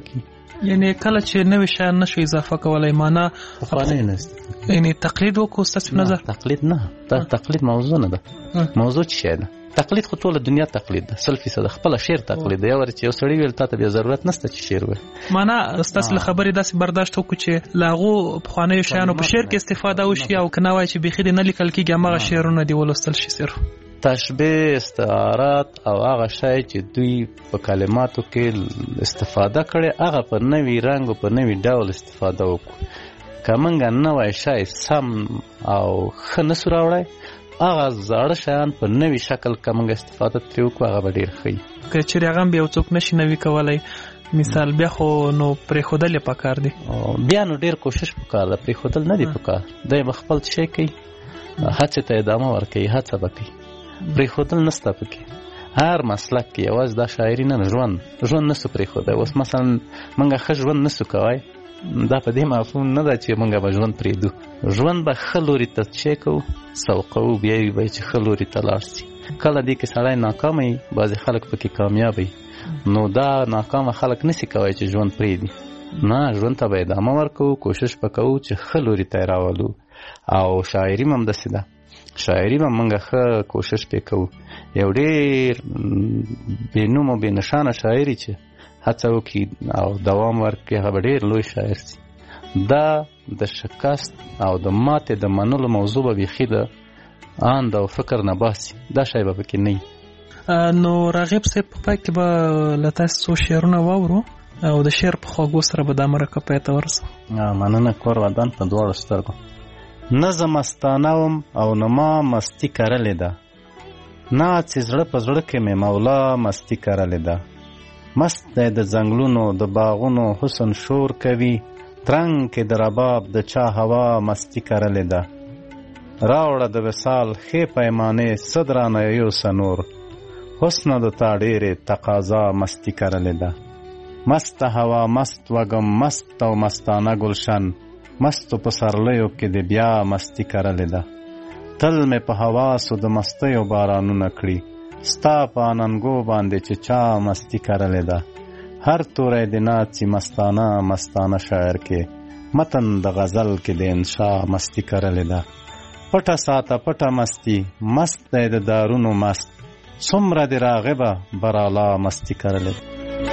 B: یعنی کله چې نوې شیان نشو اضافه کولای معنا
J: پخوانی نه
B: یعنی تقلید وکړو ستاسو نظر؟
J: تقلید نه، دا تقلید موضوع نه ده. موضوع څه شی ده؟ تقلید خو ټوله دنیا تقلید ده، سل فیصد خپل شعر تقلید دی. یو ور چې یو سړی ویل تاسو به ضرورت نشته چې شعر وایي.
B: معنا ستاسو له خبرې داسې برداشت وکړو چې لاغو پخوانی شیانو په شعر کې استفاده وشي او کنه وای چې بخیر نه لیکل کېږي هغه شعرونه دی ولوستل شي. صرف
J: تشبیه، استعارات او هغه شی چې دوی په کلماتو کې استفاده کړي هغه په نوی رنګ او په نوی ډول استفاده وکړو. که موږ نوی شی سم او ښه نسو راوړی، هغه زاړه شیان په نوی شکل که موږ استفاده ترې وکړو هغه به ډېر ښه وي.
B: که چېرې هغه هم بیا یو څوک نشي نوي کولی مثال بیا خو نو پرېښودل یې پکار دی.
J: بیا نو ډېر کوشش پکار ده، پرېښودل نه دی پکار. دی به خپل شی کوي، هڅې ته ادامه ورکوي، هڅه به کوي. پرېښودل نسته پکې. هر مسلک کې یوازې دا شاعري نه، ژوند ژوند نسو پرېښودی. اوس مثلا موږ ښه ژوند نسو کوی، دا په دې مفهوم نه ده چې موږ به ژوند پرېږدو. ژوند به ښه لوري ته شی کوو، سوقوو، بیا یې به چې ښه لوري ته لاړ شي. کله دې کې سړی ناکامه وي، بعضې خلک پکې کامیاب وي. نو دا ناکامه خلک نسي کوی چې ژوند پرېږدي. نه، ژوند ته به ادامه ورکوو، کوشش به کوو چې ښه لوري ته یې راولو. او شاعري هم همداسې ده. شاعري به موږ ښه کوشش پې کوو. یو ډېر بې نوم او بې نښانه شاعري چې هڅه وکړي او دوام ورکړي هغه به ډېر لوی شاعر سي. دا د شکست او د ماتې د منلو موضوع به بیخي د اند او فکر نه باسي. دا شی به پکې نه وي.
B: نو راغب صاحب په پای کې به له تاسو څو شعرونه واورو او د شعر په خوږو سره به دا مرکه پای ته ورسو.
J: مننه. کور ودان په دواړو سترګو. نه زه مستانه وم او نه ما مستي کرلې ده، نه چې زړه په زړه کې مې مولا مستي کرلې ده. مست دی د ځنګلونو د باغونو حسن شور کوي، ترنګ کې د رباب د چا هوا مستی کرلې ده. راوړه د وصال ښې پیمانې څه درانه یوسه نور، حسنه د تا ډېرې تقاضا مستی کرلې ده. مست هوا، مست وږم، مست او مستانه ګلشن، مستو په سرلیو کې د بیا مستی کرلې ده. تل مې په حواسو د مستیو بارانونه کړي، ستا په اننګو باندې چې چا مستی کرلې ده. هر توری د ناڅي مستانه مستانه شاعر کې، متن د غزل کې د انشا مستی کرلې ده. پټه ساته پټه مستی، مست دی د دارونو مست، څومره د راغبه برالا مستی کرلې ده.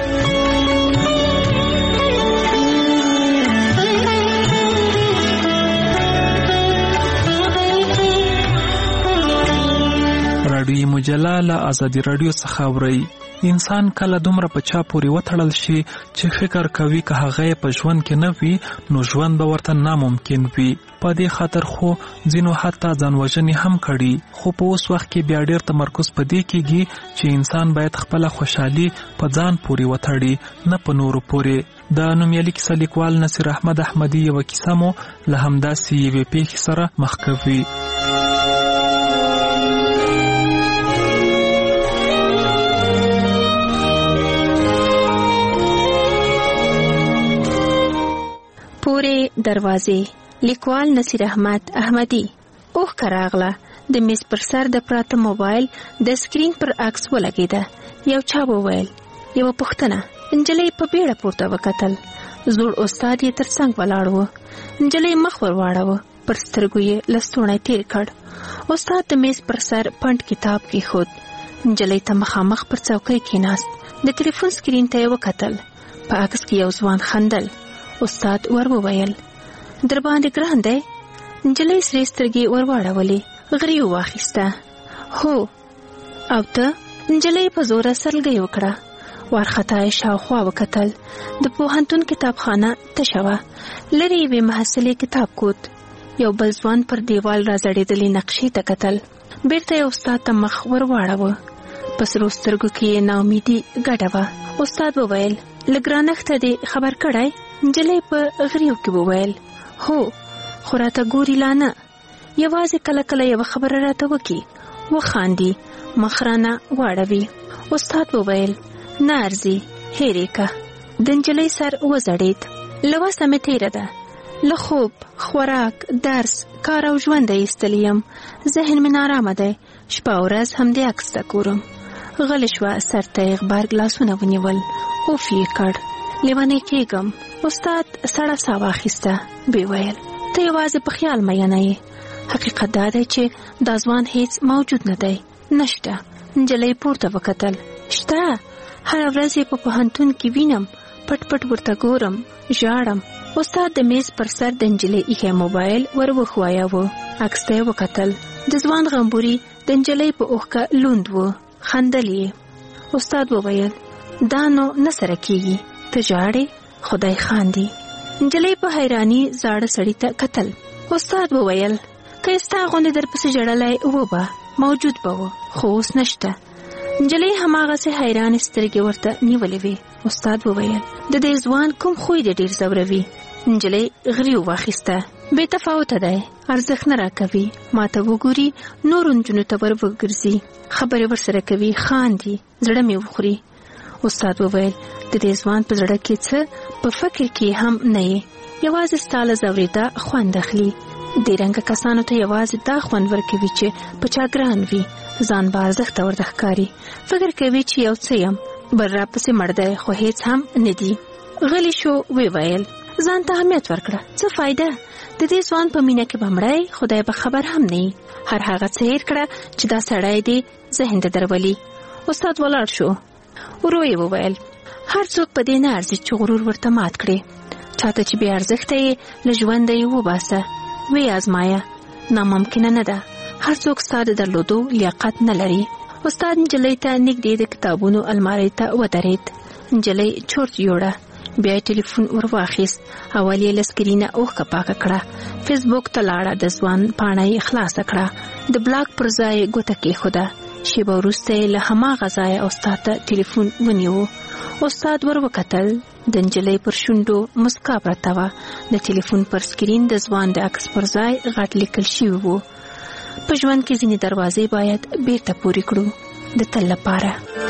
B: رادیوي مجله له ازادي رادیو څخه اورئ. انسان کله دومره په چا پورې وتړل شي چې فکر کوي که هغه په ژوند کې نه وي نو ژوند به ورته ناممکن وي. په دې خاطر خو ځینو حتی ځانوژنې هم کړي. خو په اوس وخت کې بیا ډېر تمرکز په دې کېږي چې انسان باید خپله خوشحالي په ځان پورې وتړي، نه په نورو پورې. د نومیالي کیسه لیکوال نصیر احمد احمدي یوه کیسه مو له همداسې یوې پېښې سره مخ کوي.
K: پورې دروازې، لیکوال نصیر احمد احمدي. اوه کراغله د میز پر سر د پراته موبایل د سکرین پر عکس ولګېده. یو چا وویل، یوه پوښتنه. نجلۍ په بیړه پورته وکتل. زوړ استاد یې تر څنګ ولاړ و. نجلۍ مخ ور واړاوه، پر سترګو یې لستوڼی تیر کړ. استاد د میز پر سر پنډ کتاب کېښود. نجلۍ ته مخامخ پر څوکۍ کېناست. د ټلیفون سکرین ته یې وکتل. په عکس کې یو ځوان خندل. استاد ور وویل، در باندې ګران دی؟ نجلۍ سرې سترګې ور واړولې، غري واخیسته. هو. او ته؟ نجلۍ په زوره سرلګۍ وکړه. وارخطا یې شاوخوا وکتل. د پوهنتون کتابخانه تشه وه. لرې یوې محصلې کتاب کوت. یو بل ځوان پر دیوال راځړېدلې نقشې ته کتل. بیرته یې استاد ته مخ ور واړاوه. په سرو سترګو کې یې ناامیدي ګډه وه. استاد وویل، له ګرانښته دې خبر کړی؟ نجلۍ په غریو کې وویل، هو، خو راته ګوري لا نه. یوازې کله کله یوه خبره راته وکړي، وخاندي، مخ رانه واړوي. استاد وویل، نه ارځي، هېرې که. د نجلۍ سر وځړېد. له وسه مې تېره ده. له خوب، خوراک، درس، کار او ژونده ایستلی یم. ذهن مې نارامه دی. شپه او ورځ همدې عکس ته ګورم. غلې شوه، سر ته یې غبرګ لاسونه ونیول. اوف یې کړ. لیونی کېږم. استاد سړه ساه واخیسته، وی ویل ته یوازې په خیال مه نه یې. حقیقت دا دی چې دا ځوان هیڅ موجود نه دی. نشته. نجلۍ پورته وکتل. شته. هره ورځ یې په پوهنتون کې وینم، پټ پټ ورته ګورم، ژاړم. استاد د میز پر سر د نجلۍ ایښی موبایل ور وښوایاوه. عکس ته یې وکتل. د ځوان غمبوري د نجلۍ په اوښکه لوند و. خندل یې. استاد وویل دا نو نه سره کېږي، ته ژاړې، خدای خاندي. نجلۍ په حیراني زاړه سړي ته کتل. استاد وویل که ستا غوندې درپسې ژړلی و به موجود به و، خو اوس نشته. نجلۍ هماغسې حیرانې سترګې ورته نیولې وې. استاد وویل د دې ځوان کوم خوی دې ډېر ځوروي؟ نجلۍ غري واخیسته. بې تفاوته دی، ارزښت نه راکوي، ماته وګوري، نورو نجونو ته ور وګرځي، خبرې ورسره کوي، خاندي، زړه مې وخوري. استاد وویل د دې ځوان په زړه کې څه په فکر کې هم نه یې، یوازې ستا له ځورېدا خوند اخلي. دې رنګه کسانو ته یوازې دا خوند ورکوي چې په چا ګران وي، ځان به ارزښته ورته ښکاري، فکر کوي چې یو څه یم، بل راپسې مړ دی خو هېڅ هم نه دي. غلی شو. وی ویل ځان ته اهمیت ورکړه، څه فایده؟ د دې ځوان په مینه کې به مړی، خدای به خبر هم نه وي. هر هغه څه هېر کړه چې دا سړی دې ذهن ته درولي. استاد ولاړ شو. ورو یې وویل هر څوک په دې نه ارزي چې غرور ورته مات کړي. چاته چې بې ارزښته یې له ژونده یې وباسه، وی ازمایه، ناممکنه نه ده. هر څوک ستا د درلودو لیاقت نه لري. استاد نجلۍ ته نږدې د کتابونو المارۍ ته ودرېد. نجلۍ چورت یوړه. بیا یې ټلیفون ور واخیست. اول یې له سکرینه اوښکه پاکه کړه. فیسبوک ته لاړه. د ځوان پاڼه یې خلاصه کړه. د بلاک پر ځای یې ګوته کېښوده. شیبه وروسته یې له هماغه ځایه استاد ته ټلیفون ونیو. استاد ور وکتل. د نجلۍ پر شونډو مسکا پرته وه. د ټلیفون پر سکرین د ځوان د عکس پر ځای غټ لیکل شوي وو په ژوند کې ځینې دروازې باید بیرته پورې کړو د تل لپاره.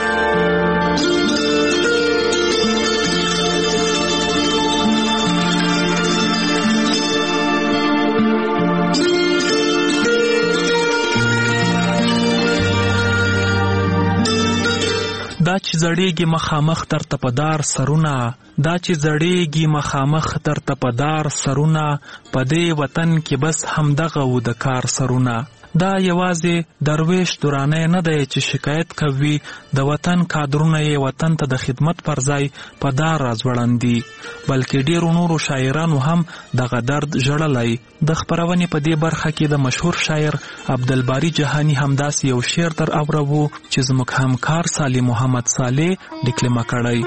B: دا چې زړېږي مخامخ تر تپدار سرونه، دا چې زړېږي مخامخ تر تپدار سرونه، په دې وطن کې بس همدغه و د کار سرونه. دا یوازې درویش دورانه نه دی چې شکایت کوي، د وطن کادرونه یې وطن ته د خدمت پر ځای په دار راځوړندي، بلکې ډیرو نورو شاعرانو هم دغه درد ژړلی. د خپرونې په دې برخه کې د مشهور شاعر عبدالباري جهانی همداسې یو شعر در اورو چې زموږ همکار صالح محمد صالح ډیکلمه کړی.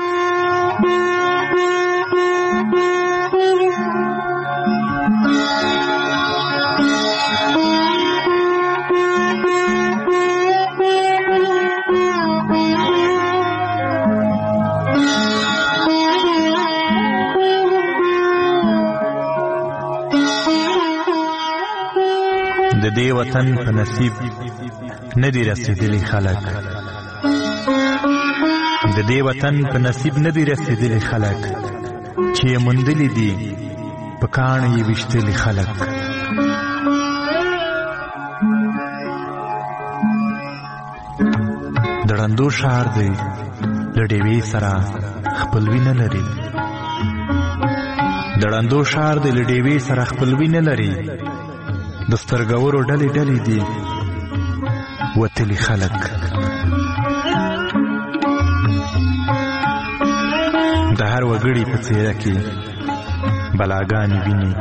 L: د دې وطن په نصیب نه دي رسېدلي خلک، د دې وطن په نصیب نه دي رسېدلي خلک، چې یې موندلي دي په کاڼو یې ویشتلي خلک. د ړندو ښار دی له ډیوې سره خپلوي نه لري، د ړندو ښار دی له ډیوې سره خپلوي نه لري، د سترګورو ډلې ډلې دي وتلي خلک. د هر وګړي په څېره کې بلاګانې ویني،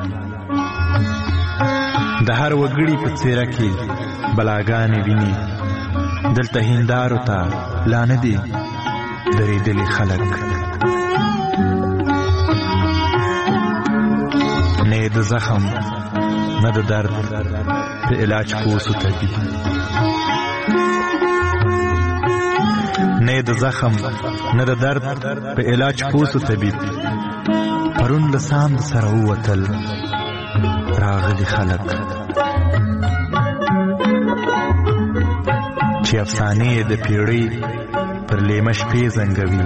L: د هر وګړي په څېره کې بلاګانې ویني، دلته هیندارو ته لا نه دي درېدلي خلک. نه د زخم نه د درد په علاج پوسو طبیب، نه د زخم نه د درد په علاج پوسو طبیب، پرون له ساند سره ووتل راغلي خلک. چې افسانې د پیړۍ پر لیمه شپې زنګوي،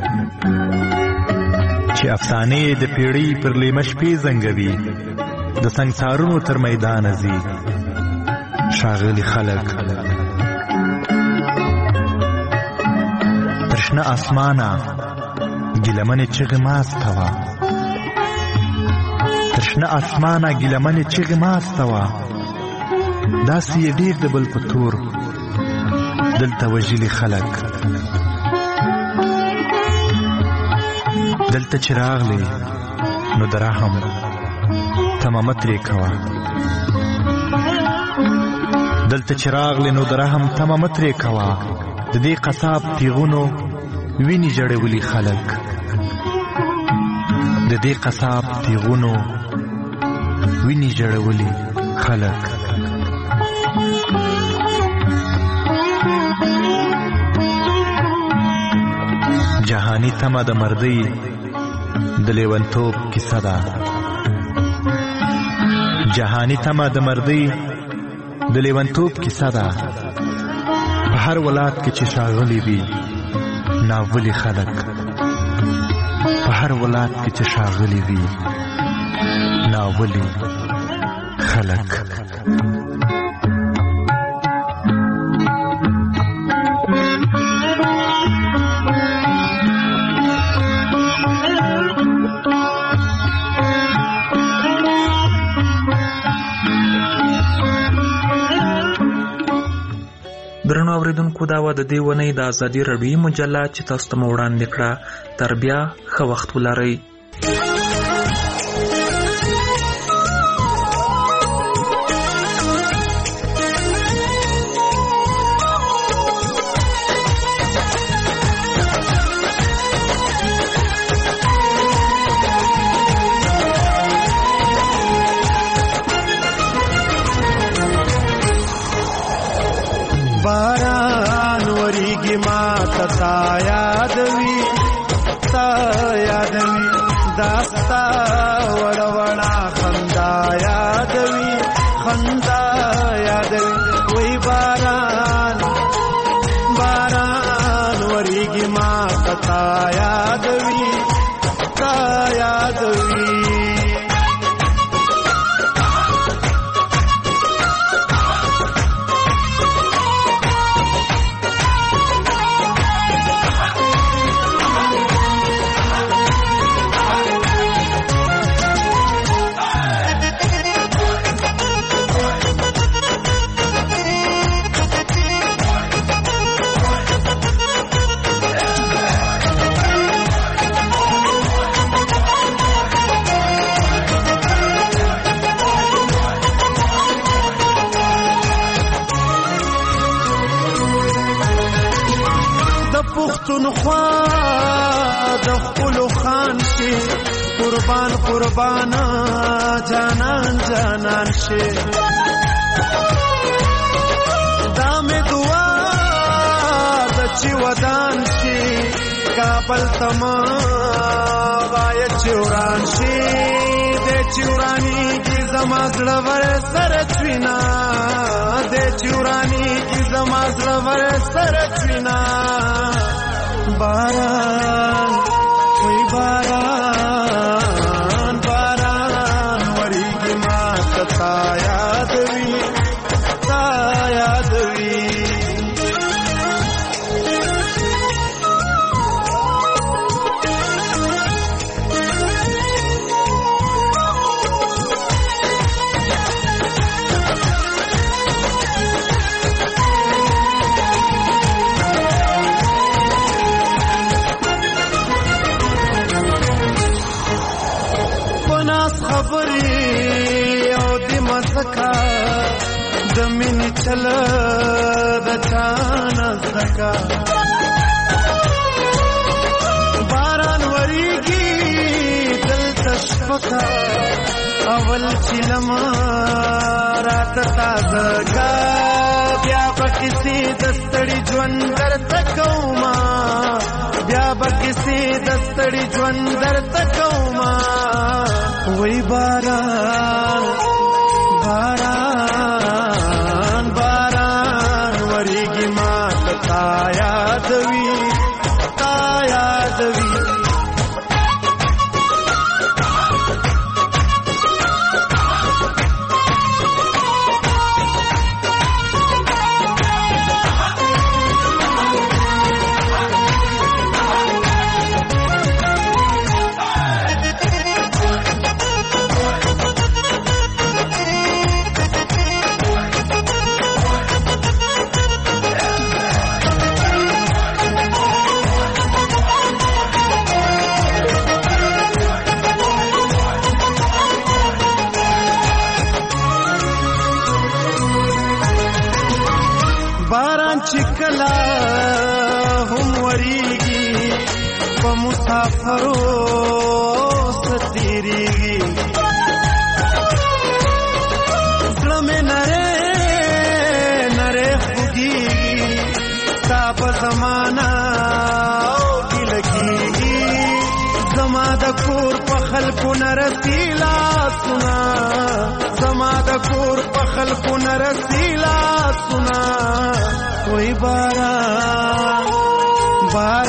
L: چې افسانې د پیړۍ پر لیمه شپې زنګوي، د سنگسارونو تر میدان ځي ښاغلي خلک. تر شنه اسمانه ګیلمنې چغې ماسته وه تر شنه اسمانه ګیلمنې چغې ماسته وه داسې یې ډېر د بل په تور دلته وژلي خلک دلته چې راغلې نو د رحم تمه مه ترې کوه دلته چې راغلې نو د رحم تمه مه ترې کوه د دې قصاب تیغونو وینې ژړولي خلک د دې قصاب تیغونو وینې ژړولي خلک جهانی تمه د مردۍ د لیونتوب کیسه ده جهانی تمه د مردۍ د لیونتوب کیسه ده په هر ولایت کې چې ښاغلي وي ناولي خلک په هر ولایت کې چې ښاغلي وي ناولي خلک
B: درنو اوریدونکو دا وه د دې اونۍ د ازادي راډیویي مجله چې تاسو ته مو وړاندې کړه تر بیا ښه وخت ولرئ
M: باران وریږي ما ته تا یادوي تا یادوي داستا وړه وړه خندا یادوي خندا یادوي وای باران باران وریږي ما ته تا یادوي تا یادوي پښتونخوا د خپلو خان شي قربان قربان جانان جانان شي دا مې دعا د چې ودان شي کابل تما وای چوران شي د چورانی کی زما زړه ور سره چوینا د چورانی کی زما زړه ور سره چوینا باران وای باران باران وریږي ما ته تا یادوي تا یادوي د مینې چله د چانه زکا باران وریږي دلته شپکا اول چې لمه راته تازه کا بیا به کسې د ستړي ژوند درته کومه بیا به کسې د ستړي ژوند درته کومه وای باران باران باران وریږي ما ته تا یادوي تا یادوي چې کلا هم وریږي په مسافرو ستیریږي زړه مې نره نره خوږیږي ستا په زمانه اوږې لګیږي زما د کور په خلکو نه رسي لاسونه زما د کور په خلکو نه رسي لاسونه وای باران باران